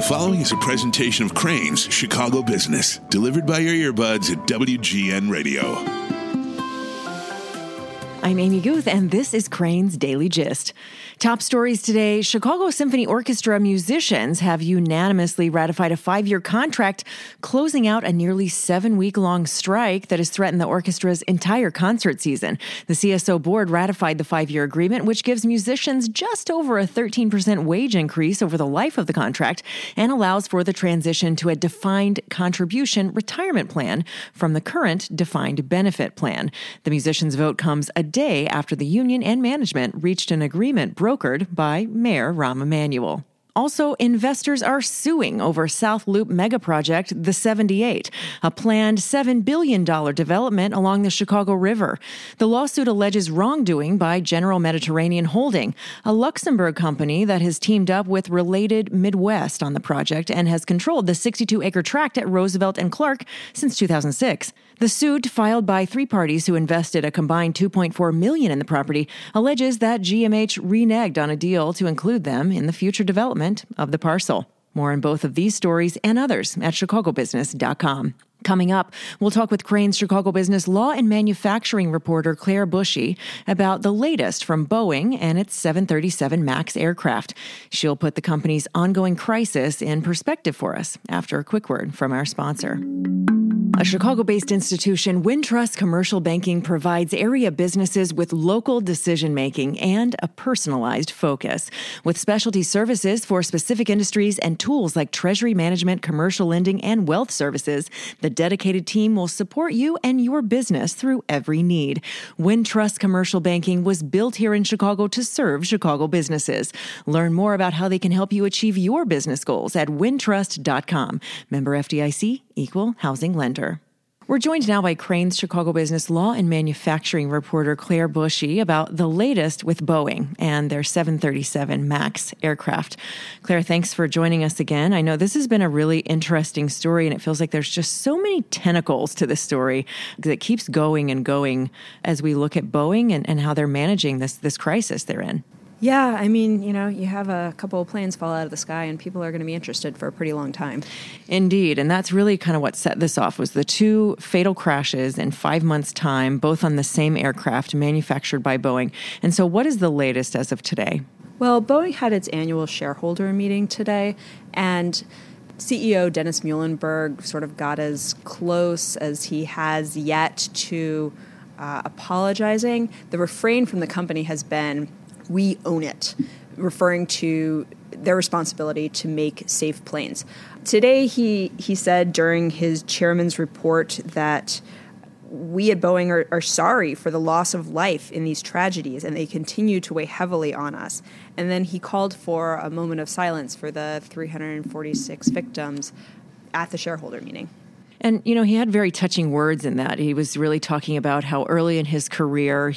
following is a presentation of Crane's Chicago Business, delivered by your earbuds at WGN Radio. I'm Amy Guth, and this is Crane's Daily Gist. Top stories today: Chicago Symphony Orchestra musicians have unanimously ratified a 5-year contract, closing out a nearly 7-week-long strike that has threatened the orchestra's entire concert season. The CSO board ratified the 5-year agreement, which gives musicians just over a 13% wage increase over the life of the contract and allows for the transition to a defined contribution retirement plan from the current defined benefit plan. The musicians' vote comes a day after the union and management reached an agreement brokered by Mayor Rahm Emanuel. Also, investors are suing over South Loop megaproject, the 78, a planned $7 billion development along the Chicago River. The lawsuit alleges wrongdoing by General Mediterranean Holding, a Luxembourg company that has teamed up with Related Midwest on the project and has controlled the 62-acre tract at Roosevelt and Clark since 2006. The suit, filed by 3 parties who invested a combined $2.4 million in the property, alleges that GMH reneged on a deal to include them in the future development of the parcel. More on both of these stories and others at chicagobusiness.com. Coming up, we'll talk with Crane's Chicago Business law and manufacturing reporter Claire Bushy about the latest from Boeing and its 737 MAX aircraft. She'll put the company's ongoing crisis in perspective for us after a quick word from our sponsor. A Chicago-based institution, Wintrust Commercial Banking provides area businesses with local decision-making and a personalized focus. With specialty services for specific industries and tools like treasury management, commercial lending, and wealth services, the dedicated team will support you and your business through every need. Wintrust Commercial Banking was built here in Chicago to serve Chicago businesses. Learn more about how they can help you achieve your business goals at wintrust.com. Member FDIC, Equal Housing Lender. We're joined now by Crane's Chicago Business law and manufacturing reporter Claire Bushy about the latest with Boeing and their 737 MAX aircraft. Claire, thanks for joining us again. I know this has been a really interesting story, and it feels like there's just so many tentacles to this story that keeps going and going as we look at Boeing and how they're managing this crisis they're in. Yeah, I mean, you have a couple of planes fall out of the sky and people are going to be interested for a pretty long time. Indeed, and that's really kind of what set this off was the 2 fatal crashes in 5 months' time, both on the same aircraft manufactured by Boeing. And so what is the latest as of today? Well, Boeing had its annual shareholder meeting today, and CEO Dennis Muilenburg sort of got as close as he has yet to apologizing. The refrain from the company has been, "We own it," referring to their responsibility to make safe planes. Today, he said during his chairman's report that we at Boeing are sorry for the loss of life in these tragedies, and they continue to weigh heavily on us. And then he called for a moment of silence for the 346 victims at the shareholder meeting. And, he had very touching words in that. He was really talking about how early in his career,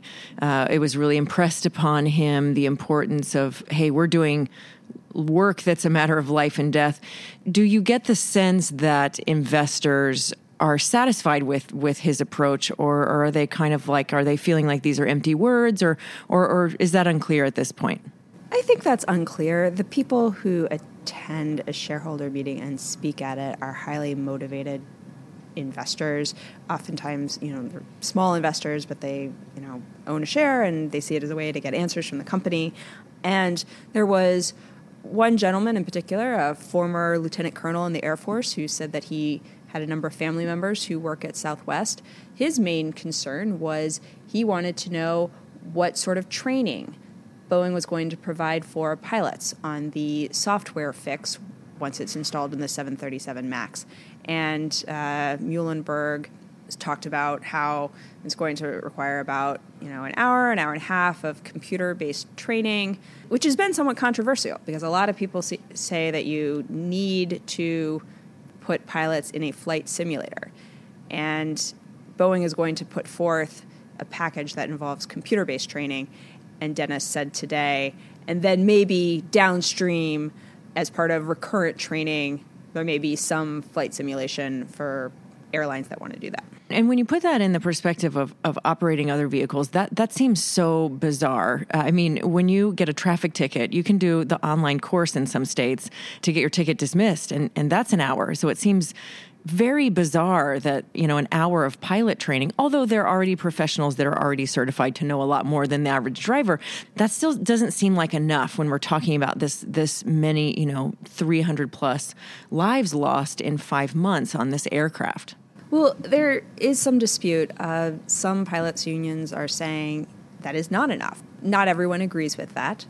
it was really impressed upon him the importance of, hey, we're doing work that's a matter of life and death. Do you get the sense that investors are satisfied with his approach, or are they kind of like, are they feeling like these are empty words, or is that unclear at this point? I think that's unclear. The people who attend a shareholder meeting and speak at it are highly motivated investors. Oftentimes, they're small investors, but they, own a share and they see it as a way to get answers from the company. And there was one gentleman in particular, a former lieutenant colonel in the Air Force, who said that he had a number of family members who work at Southwest. His main concern was he wanted to know what sort of training Boeing was going to provide for pilots on the software fix once it's installed in the 737 MAX. And Muilenburg talked about how it's going to require about an hour and a half of computer-based training, which has been somewhat controversial because a lot of people say that you need to put pilots in a flight simulator. And Boeing is going to put forth a package that involves computer-based training. And Dennis said today, and then maybe downstream, as part of recurrent training, there may be some flight simulation for airlines that want to do that. And when you put that in the perspective of operating other vehicles, that seems so bizarre. I mean, when you get a traffic ticket, you can do the online course in some states to get your ticket dismissed, and that's an hour. So it seems very bizarre that, an hour of pilot training, although there are already professionals that are already certified to know a lot more than the average driver, that still doesn't seem like enough when we're talking about this many, 300 plus lives lost in 5 months on this aircraft. Well, there is some dispute. Some pilots' unions are saying that is not enough. Not everyone agrees with that.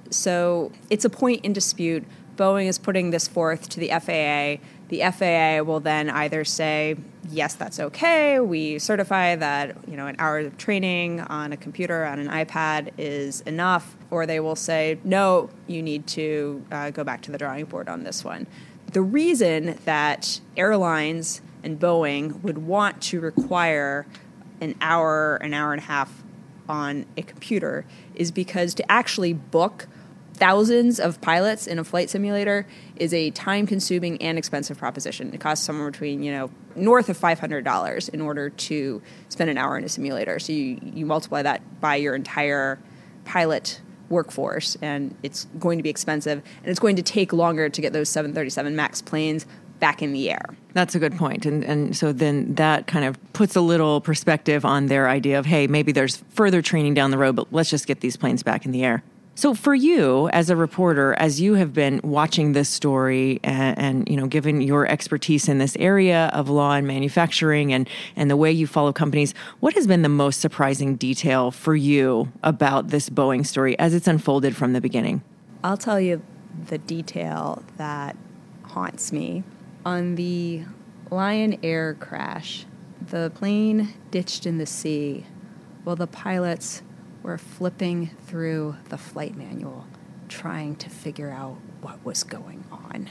So it's a point in dispute. Boeing is putting this forth to the FAA. The FAA will then either say, yes, that's okay. We certify that, an hour of training on a computer, on an iPad is enough. Or they will say, no, you need to go back to the drawing board on this one. The reason that airlines and Boeing would want to require an hour and a half on a computer is because to actually book thousands of pilots in a flight simulator is a time-consuming and expensive proposition. It costs somewhere between, north of $500 in order to spend an hour in a simulator. So you multiply that by your entire pilot workforce, and it's going to be expensive, and it's going to take longer to get those 737 MAX planes back in the air. That's a good point. And so then that kind of puts a little perspective on their idea of, hey, maybe there's further training down the road, but let's just get these planes back in the air. So for you as a reporter, as you have been watching this story and given your expertise in this area of law and manufacturing and the way you follow companies, what has been the most surprising detail for you about this Boeing story as it's unfolded from the beginning? I'll tell you the detail that haunts me. On the Lion Air crash, the plane ditched in the sea while the pilots were flipping through the flight manual, trying to figure out what was going on.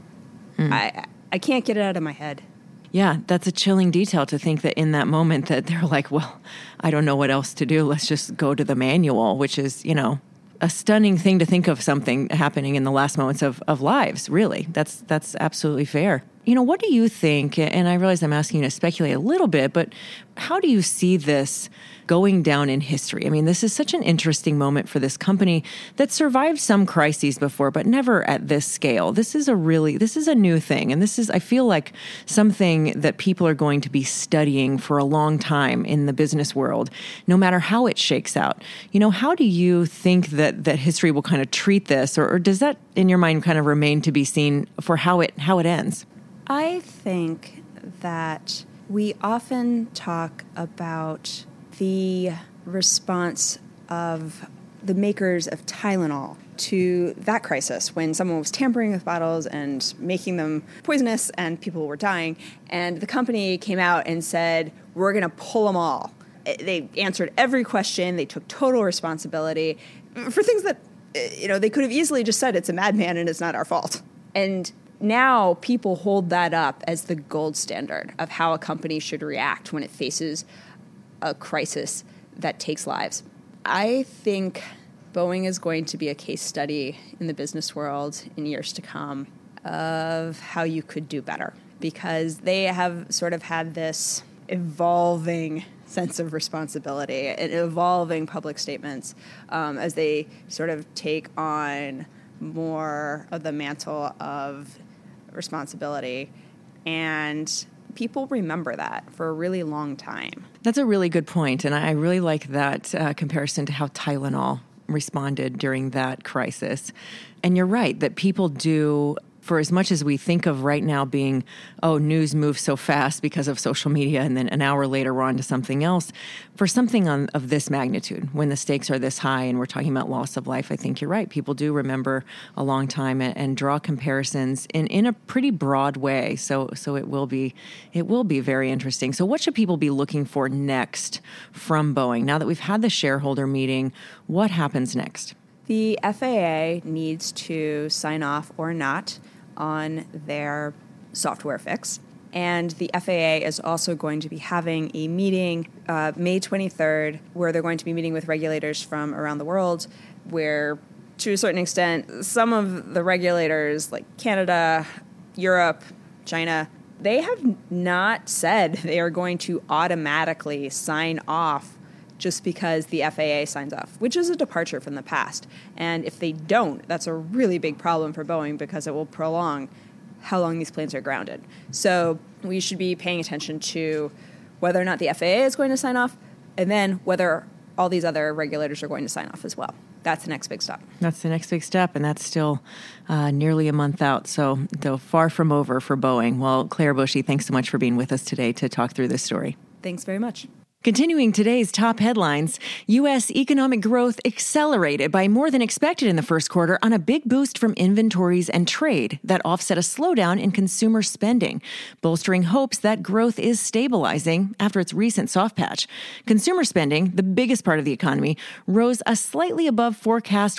I can't get it out of my head. Yeah, that's a chilling detail to think that in that moment that they're like, well, I don't know what else to do. Let's just go to the manual, which is, a stunning thing to think of something happening in the last moments of lives, really. That's absolutely fair. What do you think, and I realize I'm asking you to speculate a little bit, but how do you see this going down in history? I mean, this is such an interesting moment for this company that survived some crises before, but never at this scale. This is a new thing. And this is, I feel like, something that people are going to be studying for a long time in the business world, no matter how it shakes out. How do you think that history will kind of treat this, or does that, in your mind, kind of remain to be seen for how it ends? I think that we often talk about the response of the makers of Tylenol to that crisis when someone was tampering with bottles and making them poisonous and people were dying. And the company came out and said, we're going to pull them all. They answered every question. They took total responsibility for things that, they could have easily just said it's a madman and it's not our fault. And now people hold that up as the gold standard of how a company should react when it faces a crisis that takes lives. I think Boeing is going to be a case study in the business world in years to come of how you could do better, because they have sort of had this evolving sense of responsibility and evolving public statements as they sort of take on more of the mantle of responsibility, and people remember that for a really long time. That's a really good point, and I really like that comparison to how Tylenol responded during that crisis. And you're right that people do, for as much as we think of right now being, news moves so fast because of social media, and then an hour later we're on to something else, for something of this magnitude, when the stakes are this high and we're talking about loss of life, I think you're right. People do remember a long time and draw comparisons in a pretty broad way. So it will be very interesting. So what should people be looking for next from Boeing? Now that we've had the shareholder meeting, what happens next? The FAA needs to sign off or not on their software fix. And the FAA is also going to be having a meeting May 23rd, where they're going to be meeting with regulators from around the world, where, to a certain extent, some of the regulators, like Canada, Europe, China, they have not said they are going to automatically sign off just because the FAA signs off, which is a departure from the past. And if they don't, that's a really big problem for Boeing because it will prolong how long these planes are grounded. So we should be paying attention to whether or not the FAA is going to sign off, and then whether all these other regulators are going to sign off as well. That's the next big step. That's the next big step, and that's still nearly a month out, so though far from over for Boeing. Well, Claire Bushey, thanks so much for being with us today to talk through this story. Thanks very much. Continuing today's top headlines, U.S. economic growth accelerated by more than expected in the first quarter on a big boost from inventories and trade that offset a slowdown in consumer spending, bolstering hopes that growth is stabilizing after its recent soft patch. Consumer spending, the biggest part of the economy, rose a slightly above forecast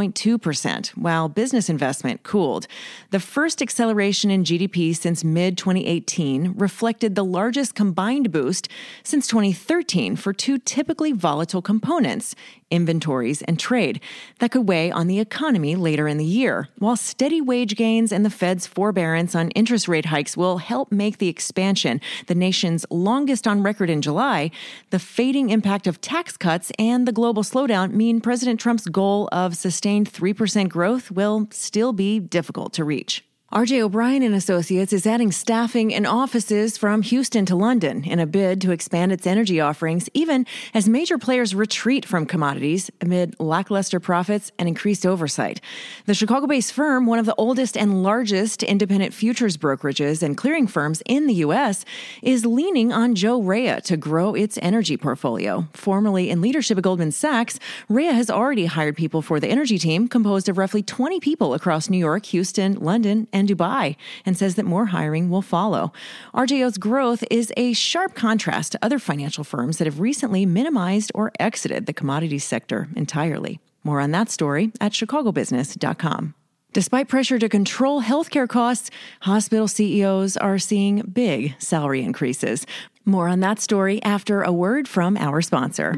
1.2%, while business investment cooled. The first acceleration in GDP since mid-2018 reflected the largest combined boost since 2013 for two typically volatile components, inventories and trade, that could weigh on the economy later in the year. While steady wage gains and the Fed's forbearance on interest rate hikes will help make the expansion the nation's longest on record in July, the fading impact of tax cuts and the global slowdown mean President Trump's goal of sustained 3% growth will still be difficult to reach. R.J. O'Brien & Associates is adding staffing and offices from Houston to London in a bid to expand its energy offerings, even as major players retreat from commodities amid lackluster profits and increased oversight. The Chicago-based firm, one of the oldest and largest independent futures brokerages and clearing firms in the U.S., is leaning on Joe Rea to grow its energy portfolio. Formerly in leadership at Goldman Sachs, Rea has already hired people for the energy team, composed of roughly 20 people across New York, Houston, London, and Dubai, and says that more hiring will follow. RJO's growth is a sharp contrast to other financial firms that have recently minimized or exited the commodities sector entirely. More on that story at chicagobusiness.com. Despite pressure to control healthcare costs, hospital CEOs are seeing big salary increases. More on that story after a word from our sponsor.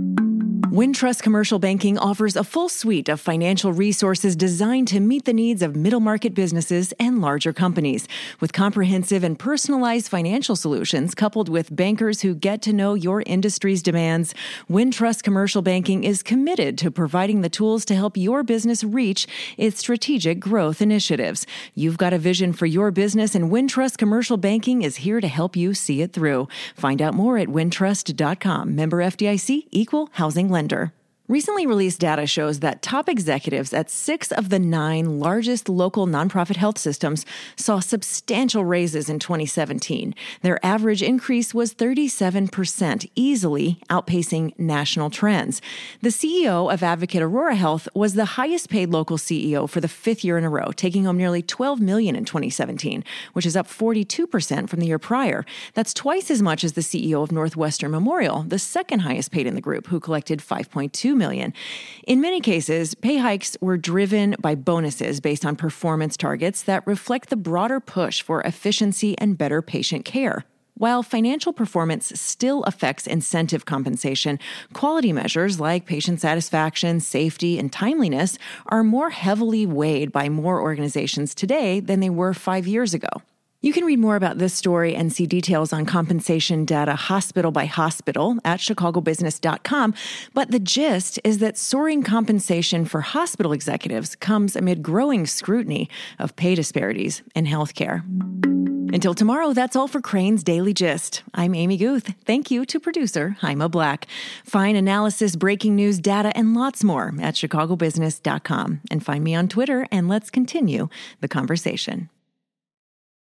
Wintrust Commercial Banking offers a full suite of financial resources designed to meet the needs of middle-market businesses and larger companies. With comprehensive and personalized financial solutions coupled with bankers who get to know your industry's demands, Wintrust Commercial Banking is committed to providing the tools to help your business reach its strategic growth initiatives. You've got a vision for your business, and Wintrust Commercial Banking is here to help you see it through. Find out more at wintrust.com. Member FDIC, Equal Housing Lender. Recently released data shows that top executives at 6 of the 9 largest local nonprofit health systems saw substantial raises in 2017. Their average increase was 37%, easily outpacing national trends. The CEO of Advocate Aurora Health was the highest paid local CEO for the 5th year in a row, taking home nearly $12 million in 2017, which is up 42% from the year prior. That's twice as much as the CEO of Northwestern Memorial, the second highest paid in the group, who collected $5.2 million. In many cases, pay hikes were driven by bonuses based on performance targets that reflect the broader push for efficiency and better patient care. While financial performance still affects incentive compensation, quality measures like patient satisfaction, safety, and timeliness are more heavily weighed by more organizations today than they were 5 years ago. You can read more about this story and see details on compensation data hospital by hospital at chicagobusiness.com. But the gist is that soaring compensation for hospital executives comes amid growing scrutiny of pay disparities in healthcare. Until tomorrow, that's all for Crane's Daily Gist. I'm Amy Guth. Thank you to producer Haima Black. Find analysis, breaking news, data, and lots more at chicagobusiness.com. And find me on Twitter, and let's continue the conversation.